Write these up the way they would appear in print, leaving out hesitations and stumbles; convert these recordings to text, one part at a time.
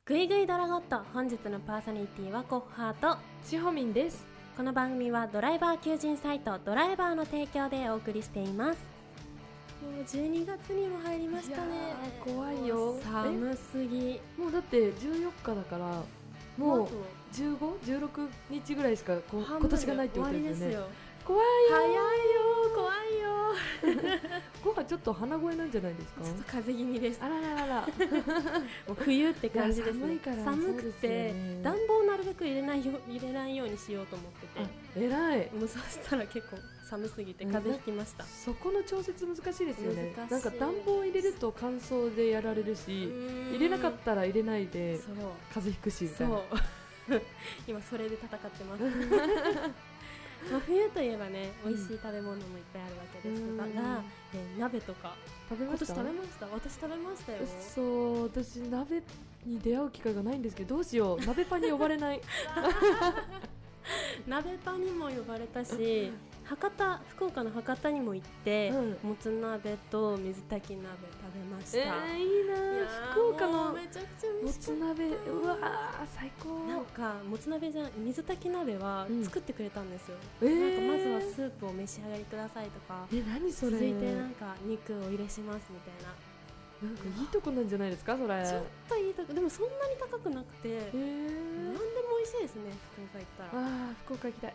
ぐいぐいドラゴット、本日のパーソナリティはコッハーとしほみんです。 この番組はドライバー求人サイトドライバーの提供でお送りしています。もう12月にも入りましたね。 いやー怖いよ。 寒すぎ。 もうだって14日だからもう15、16日ぐらいしか今年がないってことですよね。怖いよ。 早いよ、怖いよ。 ごはちょっと鼻声なんじゃないですか。 ちょっと風邪気味です。 あららららもう冬って感じですね。 寒いから寒くて、ね、暖房なるべく入れないようにしようと思ってて。 偉い。 もうそしたら結構寒すぎて風邪ひきました。 そこの調節難しいですよね。 なんか暖房入れると乾燥でやられるし、入れなかったら入れないで風邪ひくしみたいな。 今それで戦ってます。冬といえばね、美味しい食べ物もいっぱいあるわけですが、鍋とか食べました？ 今年食べました。私食べましたよ。 そう、私鍋に出会う機会がないんですけど、どうしよう。鍋パに呼ばれない。 鍋パにも呼ばれたし、福岡の博多にも行って、もつ鍋と水炊き鍋食べました。 いいな。福岡のめちゃくちゃ美味しかった。 もつ鍋、うわー最高。 なんかもつ鍋水炊き鍋は作ってくれたんですよ。なんかまずはスープを召し上がりくださいとか、 何それ。 続いてなんか肉を入れしますみたいな。 なんかいいとこなんじゃないですかそれ。 ちょっといいとこ、でもそんなに高くなくて、何でも美味しいですね。福岡行ったら。 福岡行きたい。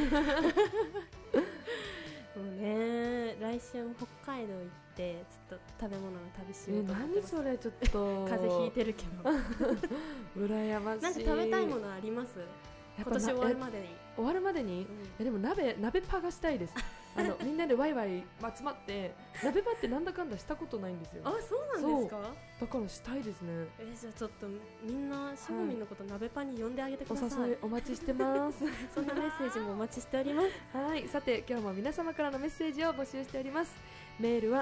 もうね、来週も北海道行ってちょっと食べ物の旅しようと思ってます。 何それ、ちょっと風邪ひいてるけど。 羨ましい。 なんか食べたいものあります？今年終わるまでに。でも鍋パがしたいです。みんなでワイワイ集まって鍋パってなんだかんだしたことないんですよ。 あ、そうなんですか。 だからしたいですね。 じゃあちょっとみんなしほみんのこと鍋パに呼んであげてください。 お誘いお待ちしてますそんなメッセージもお待ちしております。 はい、さて今日も皆様からのメッセージを募集しております。メールは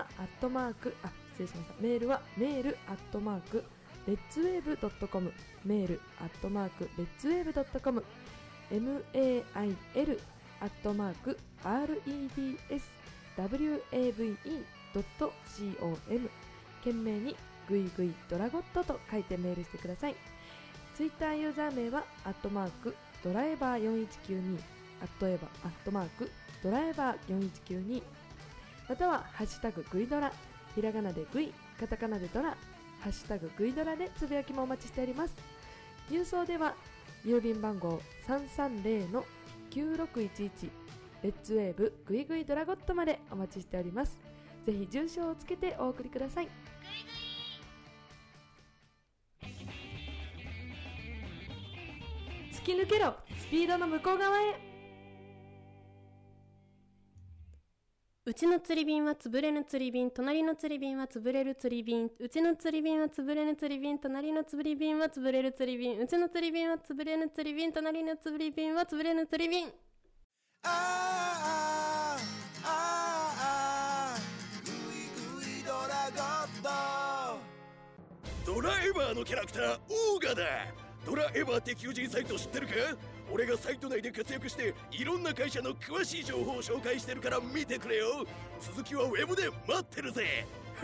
レッツウェーブドットコム、メールレッツウェーブドットコム、mail@redswave.com、 懸命にグイグイドラゴットと書いてメールしてください。ツイッターユーザー名はドライバー4192、ドライバー4192、またはハッシュタググイドラ、ひらがなでグイ、カタカナでドラ、ハッシュタググイドラでつぶやきもお待ちしております。郵送では郵便番号 330-9611 レッツウェーブグイグイドラゴットまでお待ちしております。ぜひ住所をつけてお送りください。突き抜けろ、スピードの向こう側へ。 うちの釣り瓶は潰れぬ釣り瓶、隣の釣り瓶は潰れる釣り瓶。うちの釣り瓶は潰れぬ釣り瓶、隣の釣り瓶は潰れる釣り瓶。うちの釣り瓶は潰れぬ釣り瓶、隣の釣り瓶は潰れぬ釣り瓶。 ドライバーのキャラクターオーガだ。ドラエバーって求人サイト知ってるか？俺がサイト内で活躍していろんな会社の詳しい情報を紹介してるから見てくれよ。続きはウェブで待ってるぜ。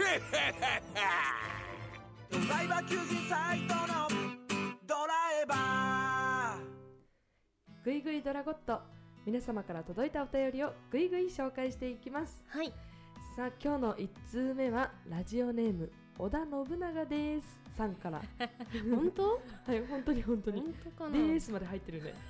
ドライバー求人サイトのドライバー。 グイグイドラゴット、皆様から届いたお便りをグイグイ紹介していきます。 はい。 さあ今日の1通目はラジオネーム織田信長ですさんから本当？ はい、本当に本当かな。 ですまで入ってるね。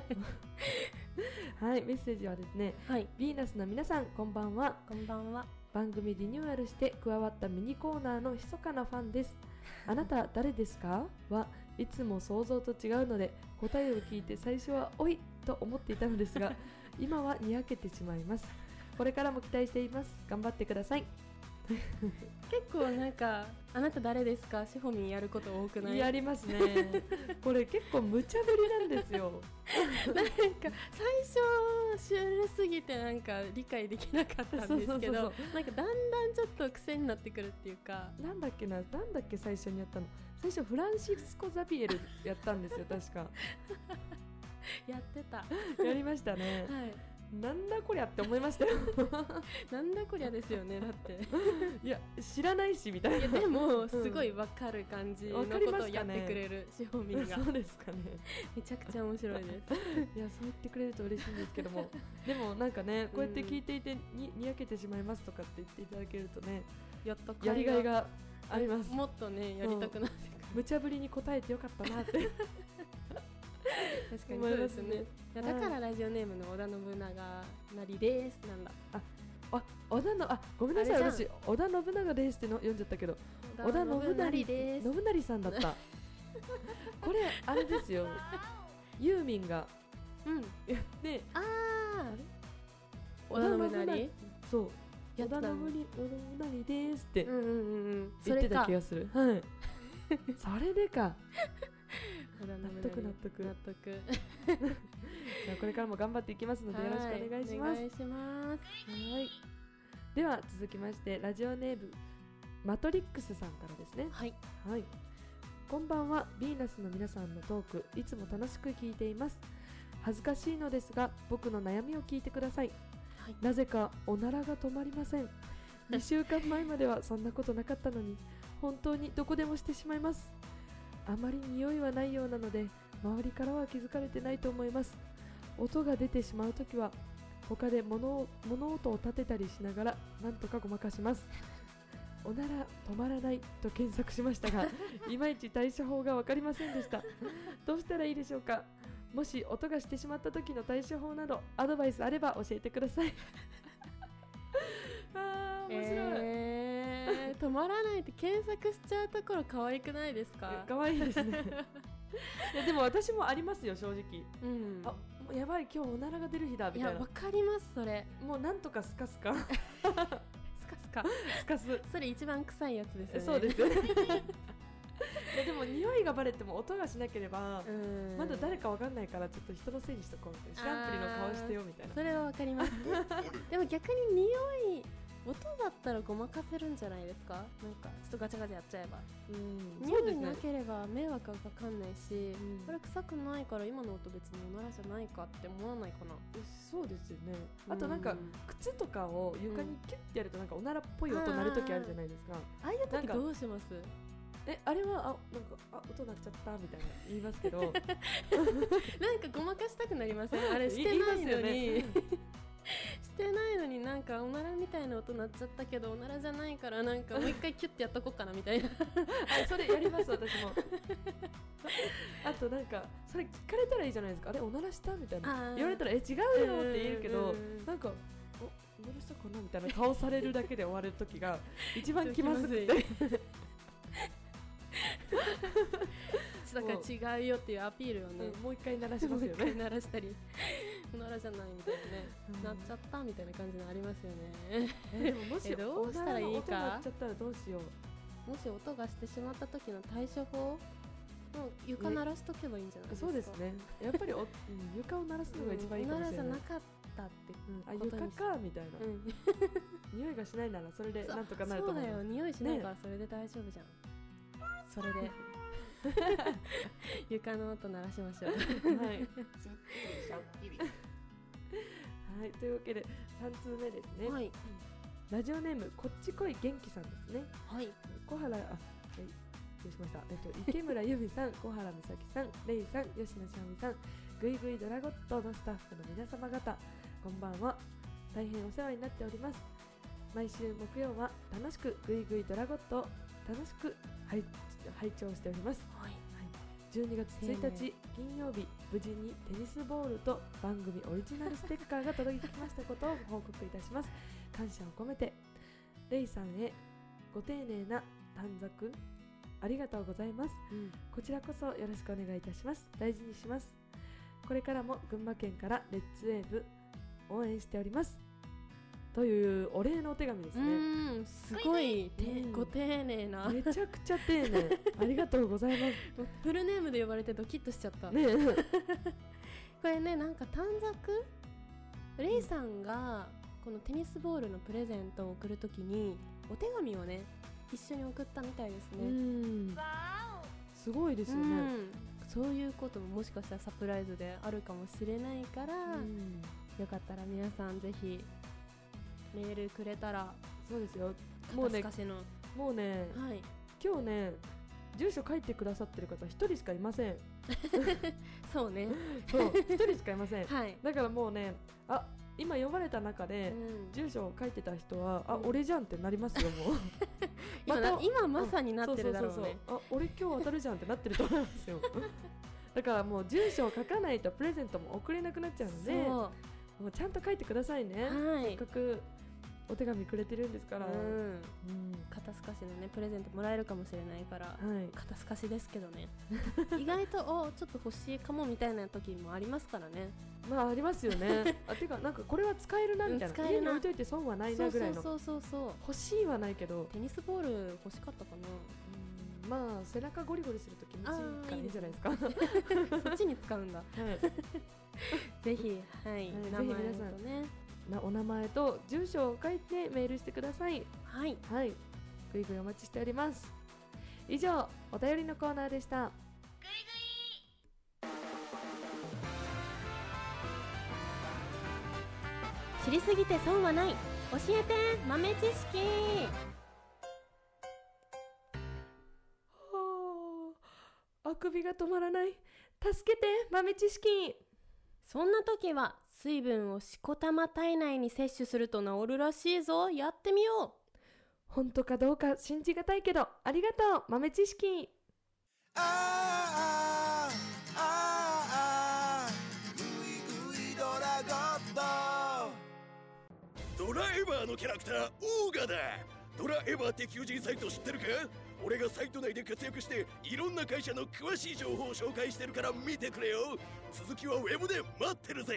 はい、メッセージはですね、 はい、 ヴィーナスの皆さんこんばんは。 こんばんは。 番組リニューアルして加わったミニコーナーの密かなファンです。あなた誰ですかはいつも想像と違うので、答えを聞いて最初はおいと思っていたのですが今はにやけてしまいます。これからも期待しています。頑張ってください。 結構なんかあなた誰ですかしほみんやること多くない？ やりますね。これ結構無茶ぶりなんですよ。 なんか最初シュールすぎてなんか理解できなかったんですけど、なんかだんだんちょっと癖になってくるっていうか。 なんだっけ最初にやったの。最初フランシスコ・ザビエルやったんですよ確か。 やってた。 やりましたね。 はい。 なんだこりゃって思いましたよなんだこりゃですよね。だっていや知らないしみたいな。 いやでもすごいわかる感じのわかりますかねことをやってくれるしほみんがそうですかね。 めちゃくちゃ面白いです。 いやそう言ってくれると嬉しいんですけどもでもなんかねこうやって聞いていてにやけてしまいますとかって言っていただけるとねやったやりがいがあります。 もっとねやりたくなってくる。 無茶ぶりに答えてよかったなって確かにそうですね。いやだからラジオネームの織田信長なりですなんだ。 織田のごめんなさい、 あれじ私織田信長ですっての読んじゃったけど織田信信成成です。 信成さんだったこれあれですよユーミンがうん。 ねああ。織田信成。 そうやってたの織田信成ですってうんうんうんうん。そ言ってたれか気がする。はいそれでか織田信成納得納得納得。 じゃあこれからも頑張っていきますのでよろしくお願いします。 お願いします。 はい。では続きましてラジオネームマトリックスさんからですね。 はい。 はい。こんばんは。ヴィーナスの皆さんのトークいつも楽しく聞いています。恥ずかしいのですが僕の悩みを聞いてください。 はい。 なぜかおならが止まりません。2週間前まではそんなことなかったのに本当にどこでもしてしまいます。あまり匂いはないようなので周りからは気づかれてないと思います。音が出てしまうときは他で物音を立てたりしながらなんとかごまかします。おなら止まらないと検索しましたがいまいち対処法が分かりませんでした。どうしたらいいでしょうか。もし音がしてしまった時の対処法などアドバイスあれば教えてください。あー面白い、 止まらないって検索しちゃうところ可愛くないですか？ かわいいですねいやでも私もありますよ正直。 うん。 あもうやばい今日おならが出る日だいみたいな。 やわかりますそれ。 もうなんとかスカスカスカスカ。 スカスそれ一番臭いやつですよね。 そうですいやでも匂いがバレても音がしなければうん。 まだ誰かわかんないからちょっと人のせいにしとこうみたいな。知らんぷりの顔してよみたいな。 それはわかります。でも逆に匂い音だったらごまかせるんじゃないですか？なんかちょっとガチャガチャやっちゃえば。 うん匂いそうですねなければ迷惑がかかんないし、 うんこれ臭くないから今の音別におならじゃないかって思わないかな。 そうですよね。あとなんかうん靴とかを床にキュッてやるとなんかおならっぽい音鳴るときあるじゃないですか。 ああいう時なんかどうします？ あれはなんか音鳴っちゃったみたいな言いますけどなんかごまかしたくなりません？あれして言いないのますよねに、してないのになんかおならみたいな音鳴っちゃったけどおならじゃないからなんかもう一回キュッてやっとこうかなみたいな。 それやります私もあとなんかそれ聞かれたらいいじゃないですか。あれおならしたみたいなあー言われたら違うよって言うけどなんかおならしたかなみたいな顔されるだけで終わる時が一番気まずくてだから違うよっていうアピールをね、 もう一回鳴らしますよもう一回ね。 鳴らしたりおならじゃないみたいなね、 うんなっちゃったみたいな感じのありますよね。 でももしどうしたらいいかおならの音鳴っちゃったらどうしよう。 もし音がしてしまった時の対処法、もう床鳴らしとけばいいんじゃないですか？ そうですね。やっぱり床を鳴らすのが一番いいかもしれない。 おならじゃなかったってあことに床かみたいな、 うん匂いがしないならそれでなんとかなると思う。 そうだよ、匂いしないからそれで大丈夫じゃん、それで床の音鳴らしましょう。 はい。はい、というわけで3通目ですね。 はいラジオネームこっちこい元気さんですね。 はい小原失礼しました。池村由美さん、小原美咲さん、レイさん、吉野しおみさん、ぐいぐいドラゴットのスタッフの皆様方、こんばんは。大変お世話になっております。毎週木曜は楽しくぐいぐいドラゴットを楽しく拝聴しております。 はい 12月1日金曜日、無事にテニスボールと番組オリジナルステッカーが届いてきましたことをご報告いたします。感謝を込めて、レイさんへご丁寧な短冊ありがとうございます。 うんこちらこそよろしくお願いいたします。大事にします。これからも群馬県からレッツウェーブ応援しております。というお礼のお手紙ですね。 すごいうんご丁寧な、 めちゃくちゃ丁寧。ありがとうございます。 フルネームで呼ばれてドキッとしちゃった、 ねこれね、なんか短冊、レイさんがこのテニスボールのプレゼントを送るときにお手紙をね一緒に送ったみたいですうね。 ん。すごいですよね。 うんそういうことももしかしたらサプライズであるかもしれないから、 うんよかったら皆さんぜひメールくれたら、 そうですよ。もうね肩透かしの、 もうね、 はい、 今日ね住所書いてくださってる方一人しかいません。 そうね、 そう一人しかいません。 はい、 だからもうね、今呼ばれた中で、住所を書いてた人は、俺じゃんってなりますよもう。 今まさになってるだろうね。 俺今日当たるじゃんってなってると思いますよ。だからもう住所を書かないとプレゼントも送れなくなっちゃうので、もうちゃんと書いてくださいね。せっかくお手紙くれてるんですから、 肩透かしのねプレゼントもらえるかもしれないから、肩透かしですけどね。意外とちょっと欲しいかもみたいな時もありますからね。 まあありますよね。てかなんかこれは使えるなみたいな、家に置いといて損はないなぐらいの。 そう欲しいはないけど、 テニスボール欲しかったかな。 まあ背中ゴリゴリすると気持ちいいからいいんじゃないですか。 そっちに使うんだ。ぜひ、はい、名前とね、 お名前と住所を書いてメールしてください。 はい、 ぐいぐいお待ちしております。以上、お便りのコーナーでした。 知りすぎて損はない、教えて豆知識。 あくびが止まらない、助けて豆知識。 そんな時は水分をしこたま体内に摂取すると治るらしいぞ。やってみよう。 本当かどうか信じがたいけど、ありがとう豆知識。 ドラエバーのキャラクターオーガだ。ドラエバーって求人サイト知ってるか？俺がサイト内で活躍していろんな会社の詳しい情報を紹介してるから見てくれよ。続きはウェブで待ってるぜ。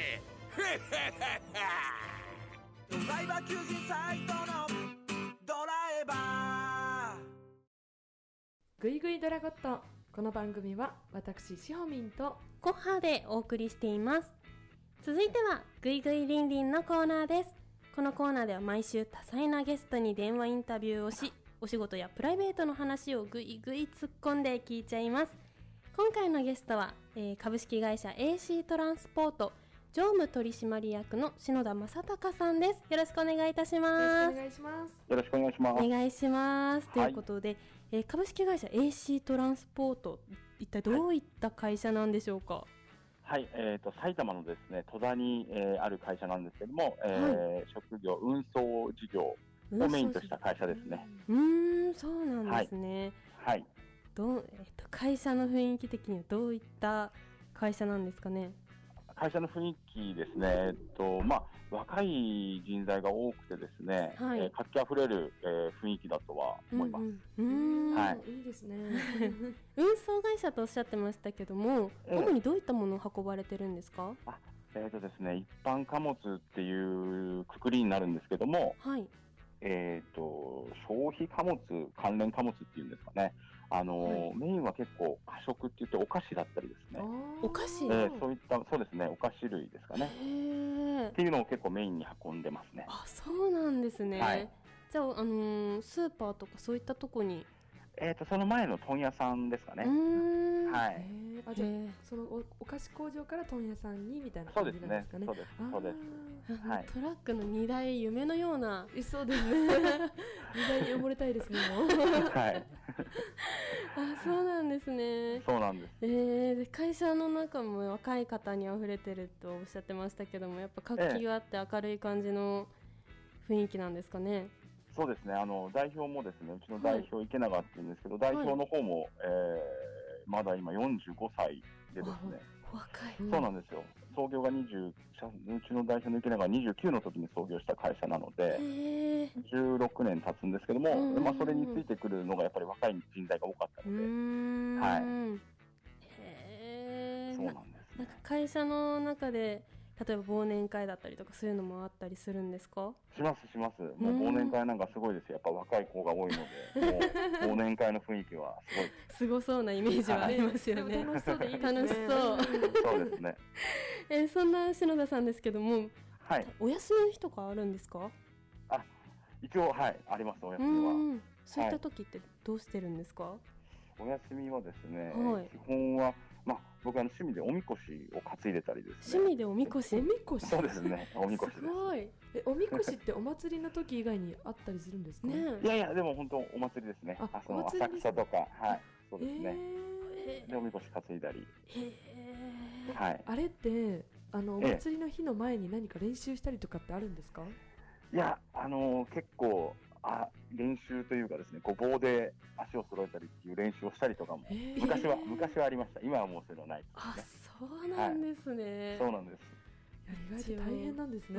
ドライバー求人サイトのドライバー。 ぐいぐいドラゴット。この番組は私しほみんとコッハーでお送りしています。続いてはぐいぐいりんりんのコーナーです。このコーナーでは毎週多彩なゲストに電話インタビューをし、お仕事やプライベートの話をぐいぐい突っ込んで聞いちゃいます。今回のゲストは、株式会社 AC トランスポート常務取締役の篠田正隆さんです。よろしくお願いいたします。 よろしくお願いします。 よろしくお願いします。 お願いします。ということで、株式会社 AC トランスポート、一体どういった会社なんでしょうか？ はい、埼玉のですね戸田に、ある会社なんですけども、職業運送事業をメインとした会社ですね。 そうなんですね。 はい。 会社の雰囲気的にはどういった会社なんですかね？ 会社の雰囲気ですね、若い人材が多くてですね、活気あふれる、雰囲気だとは思います。 いいですね。 運送会社とおっしゃってましたけども、主にどういったものを運ばれてるんですか？ ですね、一般貨物っていうくくりになるんですけども、消費貨物、関連貨物っていうんですかね。メインは結構過食って言ってお菓子だったりですね。 お菓子、 そういった、そうですね、お菓子類ですかね。っていうのを結構メインに運んでますね。 あ、そうなんですね。じゃあ、スーパーとかそういったとこに。 その前の問屋さんですかね。はい。 じゃあそのお菓子工場から問屋さんにみたいな感じなんですかね。 そうですね。そうです。 はい。トラックの荷台、夢のような。 そうですね。荷台に埋もれたいですね。もう。 はい。 そうなんですね。 そうなんです。 会社の中も若い方に溢れてるとおっしゃってましたけども、やっぱ活気があって明るい感じの雰囲気なんですかね。 そうですね。代表もですね、うちの代表池永っていうんですけど、代表の方も、まだ今45歳でですね。 若い。 そうなんですよ。創業がうちの代表の池永が29の時に創業した会社なので、16年経つんですけども、それについてくるのがやっぱり若い人材が多かったので、そうなんです。 なんか会社の中で例えば忘年会だったりとかそういうのもあったりするんですか？ します。もう忘年会なんかすごいですよ。やっぱ若い子が多いので、もう忘年会の雰囲気はすごい。 すごそうなイメージはありますよね。 楽しそうでいいですね。 楽しそう。そうですね。 そんな篠田さんですけども、お休みの日とかあるんですか？ 一応あります。お休みは。 そういった時ってどうしてるんですか？ お休みはですね、基本は僕は趣味でおみこしを担いでたりですね。 趣味でおみこし。 おみこし。 そうですね、おみこしです。 すごい。 おみこしってお祭りの時以外にあったりするんですか？ ねいやいや、でも本当お祭りですね。その浅草とか、はい、そうですね。でおみこし担いだり。はい。 あれってお祭りの日の前に何か練習したりとかってあるんですか？ いや、結構練習というかですね、棒で足を揃えたりっていう練習をしたりとかも、昔はありました。今はもうそういうのないですね。 そうなんですね。 そうなんです。 意外と大変なんですね。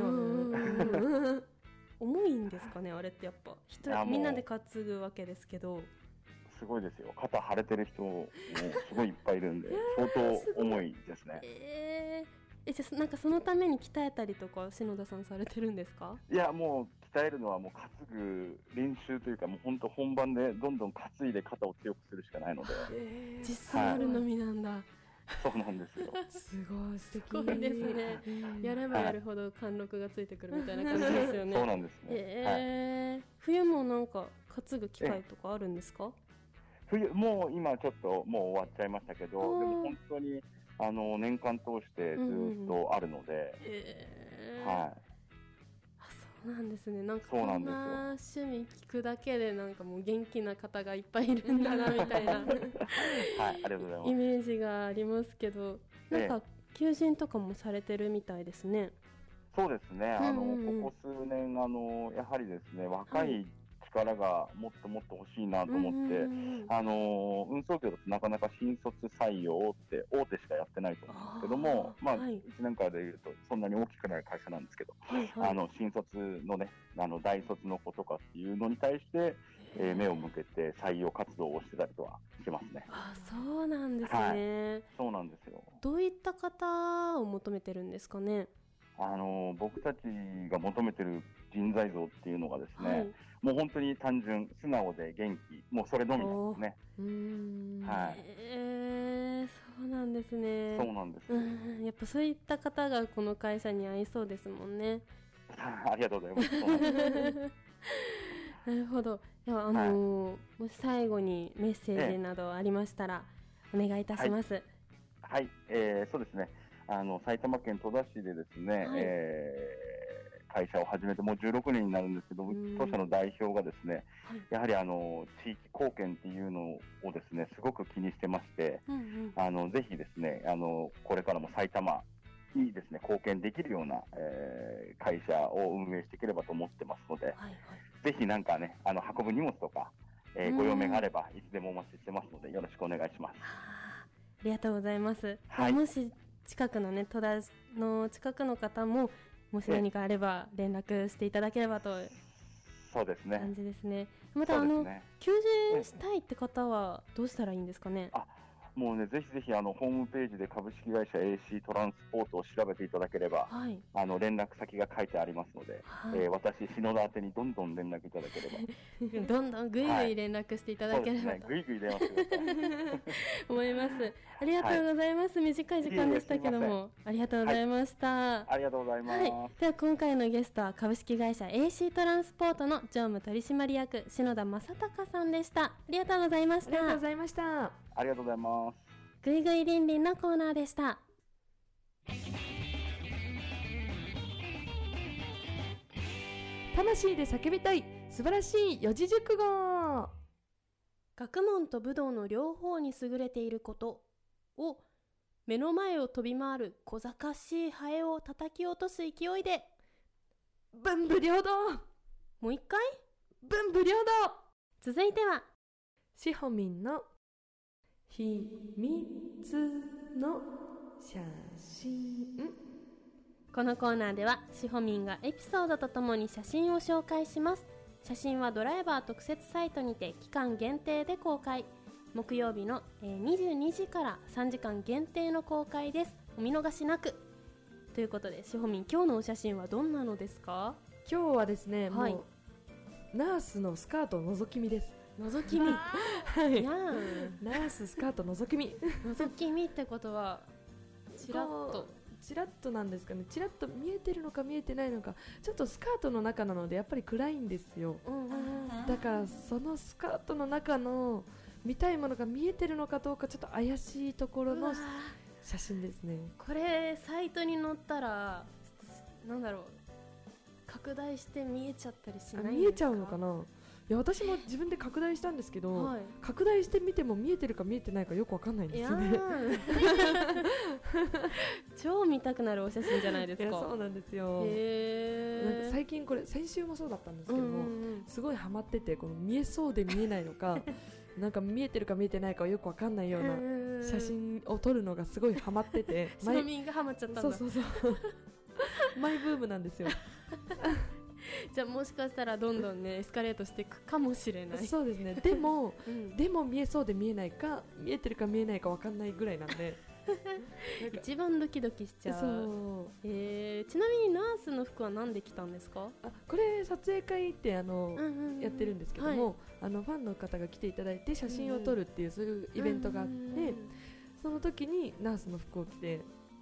重いんですかね、あれってやっぱみんなで担ぐわけですけど。 すごいですよ。肩腫れてる人もすごいいっぱいいるんで、相当重いですね。 じゃあなんかそのために鍛えたりとか篠田さんされてるんですか？ いや、もう鍛えるのはもう担ぐ練習というか、もう本当本番でどんどん担いで肩を強くするしかないので。 実際あるのみなんだ。 そうなんですよ。 すごい素敵。 すごいですね。やればやるほど貫禄がついてくるみたいな感じですよね。 そうなんですね。 冬もなんか担ぐ機会とかあるんですか？ 冬もう今ちょっともう終わっちゃいましたけど、でも本当に年間通してずっとあるので、はい。 そうなんですね。なんかこんな趣味聞くだけでなんかもう元気な方がいっぱいいるんだなみたいなはい、ありがとうございます。 イメージがありますけど、なんか求人とかもされてるみたいですね。 そうですね。ここ数年やはりですね、若い力がもっともっと欲しいなと思って、運送業だとなかなか新卒採用って大手しかやってないと思うんですけども、うちなんかでいうとそんなに大きくない会社なんですけど、新卒のね、大卒の子とかっていうのに対して、目を向けて採用活動をしてたりとはしますね。 そうなんですね。 そうなんですよ。 どういった方を求めてるんですかね。 僕たちが求めてる人材像っていうのがですね、もう本当に単純、素直で元気、もうそれのみなんですね。 そうなんですね。 そうなんです。 やっぱそういった方がこの会社に合いそうですもんね。 ありがとうございます。 なるほど。ではもし最後にメッセージなどありましたらお願いいたします。 はい、そうですね。埼玉県戸田市でですね、会社を始めてもう16年になるんですけど、当社の代表がですね、やはり地域貢献っていうのをですね、すごく気にしてまして、ぜひですね、これからも埼玉にですね、貢献できるような、会社を運営していければと思ってますので、ぜひなんかね、運ぶ荷物とか、ご用命があればいつでもお待ちしてますので、よろしくお願いします。 ありがとうございます。もし近くのね、戸田の近くの方ももし何かあれば連絡していただければと。 そうですね。 感じですね。また求人したいって方はどうしたらいいんですかね。 もうね、ぜひぜひホームページで株式会社 AC トランスポートを調べていただければ、連絡先が書いてありますので、私篠田宛てにどんどん連絡いただければどんどんぐいぐい連絡していただければと、 ぐいぐい電話してください思います。ありがとうございます。短い時間でしたけどもありがとうございました。 ありがとうございます。 では今回のゲストは株式会社 AC トランスポートの常務取締役篠田正隆さんでした。ありがとうございました。 ありがとうございました。 ありがとうございます。 ぐいぐいりんりんのコーナーでした。 魂で叫びたい素晴らしい四字熟語。 学問と武道の両方に優れていることを目の前を飛び回る小賢しいハエを叩き落とす勢いで文武両道。 もう一回文武両道。 続いてはしほみんの秘密の写真。 このコーナーではしほみんがエピソードとともに写真を紹介します。写真はドライバー特設サイトにて期間限定で公開。木曜日の22時から3時間限定の公開です。お見逃しなく。ということでしほみん、今日のお写真はどんなのですか？ 今日はですね、もうナースのスカート覗き見です。 覗き見はい、ナーススカート覗き見覗き見ってことはチラッとなんですかね。チラッと見えてるのか見えてないのか、ちょっとスカートの中なのでやっぱり暗いんですよ、だからそのスカートの中の見たいものが見えてるのかどうかちょっと怪しいところのうわ写真ですね。 これサイトに載ったらなんだろう、拡大して見えちゃったりしないんですか？ 見えちゃうのかな。いや私も自分で拡大したんですけど、 はい、 拡大してみても見えてるか見えてないかよくわかんないんでいやすよね。 ー超見たくなるお写真じゃないですいやか。 そうなんですよ。なんかへー、 最近これ先週もそうだったんですけども、 うんうんすごいハマってて、この見えそうで見えないのかなんか見えてるか見えてないかよくわかんないようなうん写真を撮るのがすごいハマっててシノミンがハマっちゃったんだ。 そうそうそうマイブームなんですよ。 じゃあもしかしたらどんどんねエスカレートしていくかもしれない。 そうですね。でもうんでも見えそうで見えないか見えてるか見えないかわかんないぐらいなんでなんか一番ドキドキしちゃう。 そうちなみにナースの服は何で着たんですか？ あこれ撮影会ってややってるんですけども、ファンの方が来ていただいて写真を撮るっていうそういうイベントがあって、その時にナースの服を着て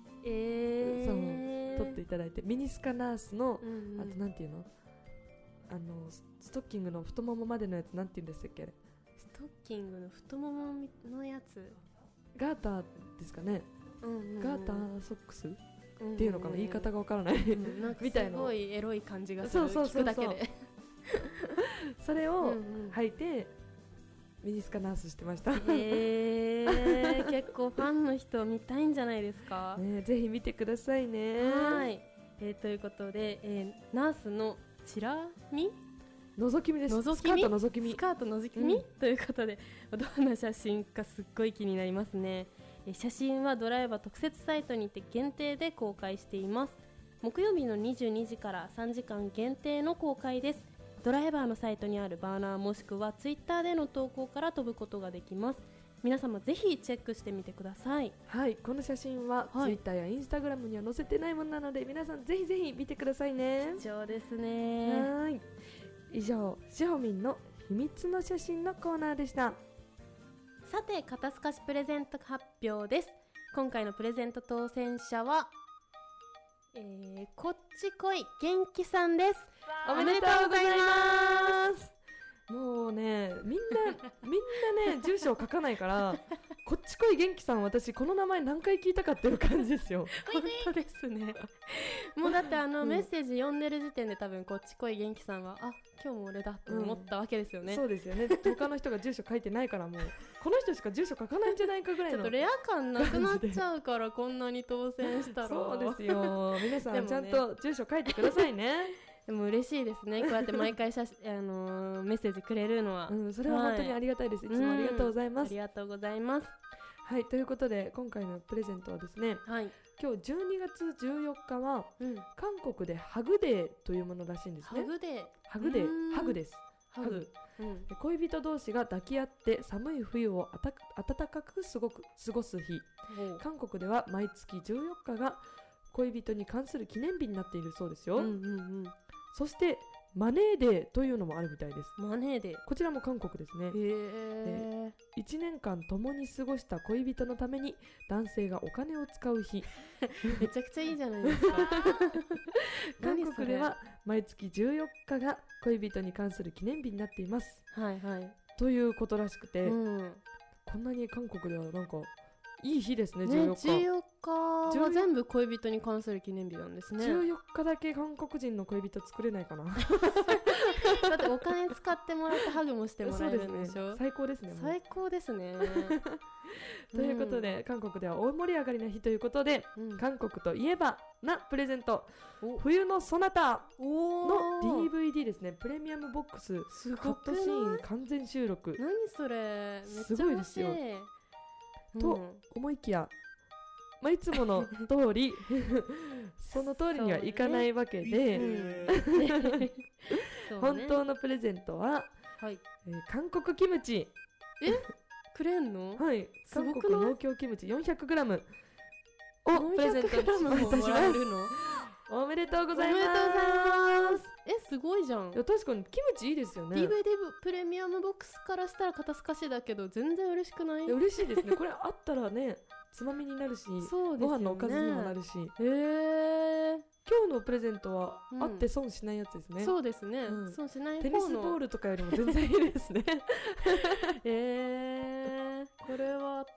撮っていただいて、ミニスカナースの、あとなんていうの、ストッキングの太ももまでのやつなんていうんでしたっけ、あれストッキングの太もものやつ、 ガーターですかね、ガーターソックスっっていうのかな、言い方がわからないなんかみたいなすごいエロい感じがする。 そうそうそうそう聞くだけでそれをうんうん履いてミニスカナースしてました、 結構ファンの人見たいんじゃないですか？ ね、ぜひ見てくださいね。 はい、ということで、ナースのチラ見覗き見です。 覗き見スカート覗き見ス。カート覗き見、ということでどんな写真かすっごい気になりますね。写真はドライバー特設サイトにて限定で公開しています。木曜日の22時から3時間限定の公開です。ドライバーのサイトにあるバーナーもしくはツイッターでの投稿から飛ぶことができます。皆様ぜひチェックしてみてください。 はい、この写真ははい Twitter や Instagram には載せてないものなので、皆さんぜひぜひ見てくださいね。 貴重ですね。 はい、以上しほみんの秘密の写真のコーナーでした。 さて肩透かしプレゼント発表です。今回のプレゼント当選者は、こっちこい元気さんです。おめでとうございます。 もうね、みんなね住所を書かないからこっち来い元気さん、私この名前何回聞いたかっていう感じですよ。 本当ですね。もうだってメッセージ読んでる時点で多分こっちこい元気さんは今日も俺だと思ったわけですよね。 そうですよね。他の人が住所書いてないから、もうこの人しか住所書かないんじゃないかぐらいの。 ちょっとレア感なくなっちゃうからこんなに当選したら。 そうですよ。皆さでもねんちゃんと住所書いてくださいね。 でも嬉しいですね。こうやって毎回メッセージくれるのは、 それは本当にありがたいです。いつもありがとうございます。 ありがとうございます。 はい、ということで今回のプレゼントはですね、 はい。 今日12月14日はうん。 韓国でハグデーというものらしいんですね。 ハグでハグデー、ハグです。 ハグ。うん。 で恋人同士が抱き合って寒い冬を暖かく過ごす日。韓国では毎月14日が恋人に関する記念日になっているそうですよ。 うんうんうん。 そしてマネーデーというのもあるみたいです。 マネーで。 こちらも韓国ですね。1年間共に過ごした恋人のために男性がお金を使う日。 めちゃくちゃいいじゃないですか。 韓国では毎月14日が恋人に関する記念日になっています。 はいはい。 ということらしくて、 うん。 こんなに韓国ではなんかいい日ですね。 ね、 14日、 14日は全部恋人に関する記念日なんですね。 14日だけ韓国人の恋人作れないかな。 だってお金使ってもらってハグもしてもらえるんでしょ。 そうですね、最高ですね。もう最高ですね。 ということで、韓国では大盛り上がりな日ということで、 うん、 韓国といえばなプレゼント、 お冬のソナタおのー DVD ですね。プレミアムボックスカすごくないットシーン完全収録何それ、めっすちゃごいですよ欲しい。 と思いきや、いつもの通りその通りにはいかないわけで、 そうね本当のプレゼントは、 はい、 韓国キムチ、 くれんの？ はい、 すごくない韓国農協キムチ 400g をプレゼントいたし 400g もます。 もらえるの？ おめでとうございます。 おめでとうございます。すごいじゃん。 いや確かにキムチいいですよね。 DVD プレミアムボックスからしたら肩透かしだけど全然嬉しくない？ いや嬉しいですね。これあったらね、つまみになるし、 そうですよね。 ご飯のおかずにもなるし、今日のプレゼントはあって損しないやつですね。 そうですね、 うん損しない方のテニスボールとかよりも全然いいですね。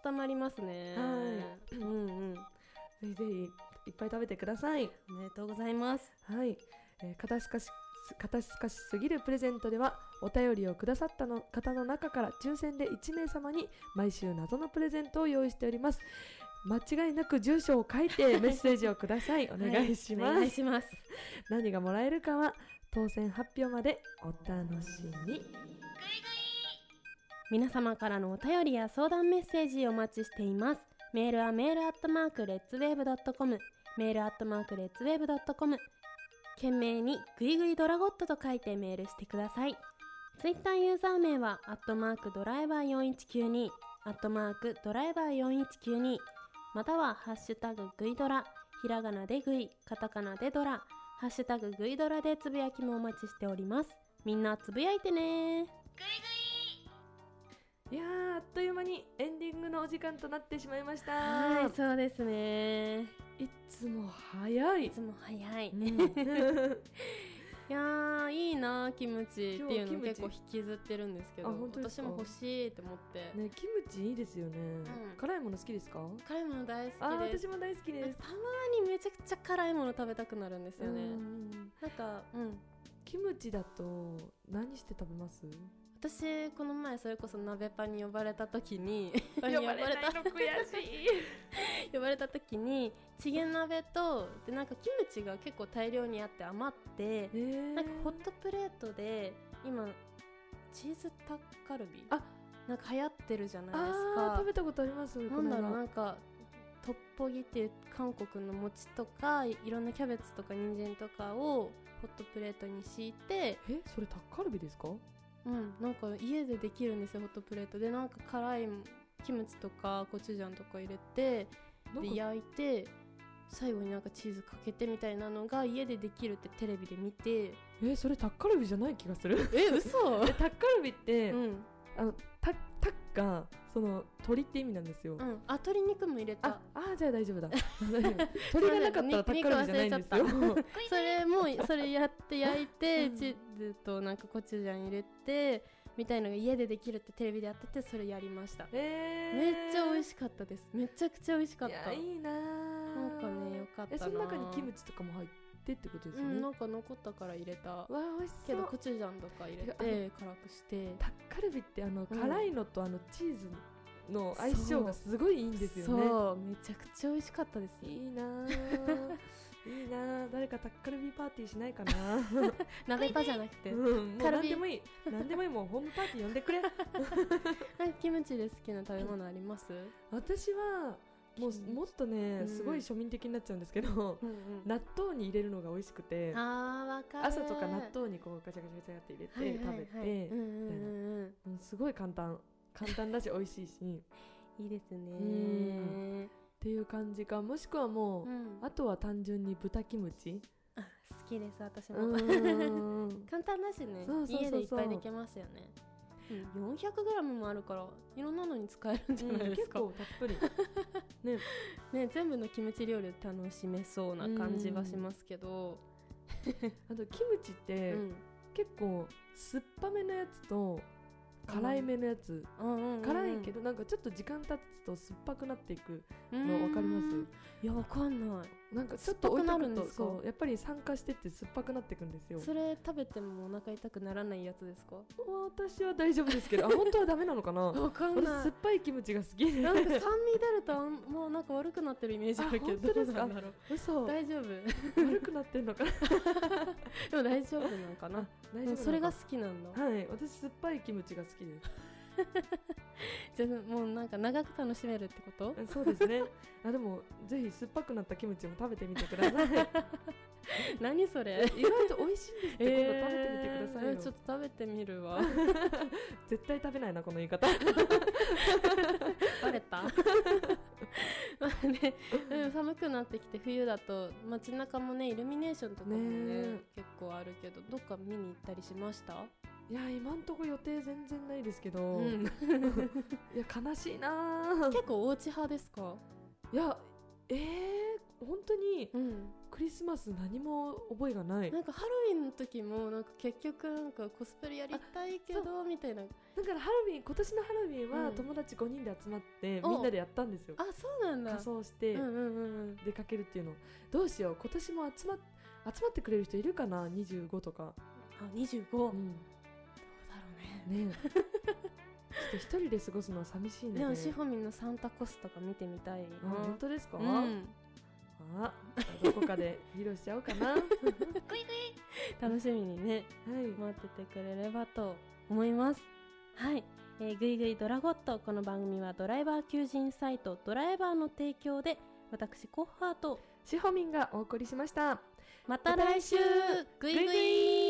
温まりますね。 はいうんうん。 ぜひぜひいっぱい食べてください。 おめでとうございます。 はい、肩透かしすぎるプレゼントではお便りをくださった方の中から抽選で1名様に毎週謎のプレゼントを用意しております。間違いなく住所を書いてメッセージをください。お願いします、 お願いします。 何がもらえるかは当選発表までお楽しみ。 皆様からのお便りや相談メッセージをお待ちしています。メールはmail@letswave.com、メール@letswave.com、懸命にグイグイドラゴットと書いてメールしてください。ツイッターユーザー名はドライバー4192、ドライバー4192、またはハッシュタググイドラ、ひらがなでグイ、カタカナでドラ、ハッシュタググイドラでつぶやきもお待ちしております。みんなつぶやいてね。 いやー、あっという間にエンディングのお時間となってしまいました。 はい、そうですね。 いつも早い。 いつも早い。 うんいやー、いいなキムチっていうの今日結構引きずってるんですけど、 あ本当ですか私も欲しいって思って、 ね、キムチいいですよね、辛いもの好きですか？ 辛いもの大好きです。 私も大好きです。 たまにめちゃくちゃ辛いもの食べたくなるんですよね。なんか、 キムチだと何して食べます？ 私この前それこそ鍋パンに呼ばれた時に呼ばれないの悔しい呼ばれた時にチゲ鍋とでなんかキムチが結構大量にあって余って、なんかホットプレートで今チーズタッカルビなんか流行ってるじゃないですか。 食べたことあります。 なんだろう、なんかトッポギっていう韓国の餅とかいろんなキャベツとか人参とかをホットプレートに敷いて、 それタッカルビですか？ なんか家でできるんですよ、ホットプレートで。なんか辛いキムチとかコチュジャンとか入れてで焼いて最後になんかチーズかけてみたいなのが家でできるってテレビで見て、 それタッカルビじゃない気がする。 嘘タッカルビって、タッがその鶏って意味なんですよ。 鶏肉も入れた。 じゃあ大丈夫だ。鶏がなかったらタッカルビじゃないんですよ。 それやって焼いて、チーズとなんかコチュジャン入れてみたいのが家でできるってテレビでやってて、それやりました。めっちゃ美味しかったです。めちゃくちゃ美味しかった。 いいなー。 なんかね、よかったな。 その中にキムチとかも入ってってことですよね。 なんか残ったから入れた。 わー、美味しそう。 けどコチュジャンとか入れて辛くして。 タッカルビって辛いのとチーズの相性がすごいいいんですよね。 そうめちゃくちゃ美味しかったです。 いいなーいいなー。誰かタッカルビパーティーしないかな。 鍋パじゃなくて、 もう何でもいい何でもいい、もうホームパーティー呼んでくれ。 キムチで好きな食べ物あります？ 私はもっとね、すごい庶民的になっちゃうんですけど、納豆に入れるのが美味しくて、 わかる。 朝とか納豆にこうガチャガチャガチャって入れて食べてみたいな。すごい簡単だし美味しいしいいですねっていう感じか。もしくはもう、あとは単純に豚キムチ。 好きです、私も。簡単だしね、家でいっぱいできますよね。400g もあるからいろんなのに使えるんじゃないですか。 結構たっぷりね、全部のキムチ料理楽しめそうな感じはしますけど、 あとキムチって、結構酸っぱめのやつと辛いめのやつ、辛いけどなんかちょっと時間経つと酸っぱくなっていくの分かります？ いや、分かんない。 なんかちょっと置いとくとそうやっぱり酸化してって酸っぱくなっていくんですよ。 それ食べてもお腹痛くならないやつですか？ 私は大丈夫ですけど、本当はダメなのかな。 分かんない。 私酸っぱいキムチが好きで、 なんか酸味出るともうなんか悪くなってるイメージあるけど。 本当ですか？嘘。 大丈夫。 悪くなってんのかな。 でも大丈夫なのかな。それが好きなんだ。 はい、私酸っぱいキムチが好きです。 じゃあもうなんか長く楽しめるってこと？ そうですね。でもぜひ酸っぱくなったキムチも食べてみてください。 何それ？ 意外と美味しいんですって。今度食べてみてくださいよ。 ちょっと食べてみるわ。 絶対食べないな、この言い方。 バレた？寒くなってきて冬だと街中もね、イルミネーションとかもね結構あるけど、どっか見に行ったりしました？ いや、今んとこ予定全然ないですけど、いや悲しいな。 結構お家派ですか？ いや本当に、 クリスマス何も覚えがない。 なんかハロウィンの時もなんか結局なんかコスプレやりたいけどみたいな。 だから今年のハロウィンは友達5人で集まってみんなでやったんですよ。 あ、そうなんだ。 仮装して出かけるっていうの。どうしよう、今年も集まってくれる人いるかな。25とか。 あ、25、どうだろうね。 ちょっと一人で過ごすのは寂しいので。 でもしほみんのサンタコスとか見てみたい。 本当ですか？ あ、 どこかで披露しちゃおうかな。 楽しみにね、待っててくれればと思います。はい、ぐいぐいドラゴット。この番組はドライバー求人サイトドライバーの提供で私コッハーとしほみんがお送りしました。 また来週、ぐいぐい。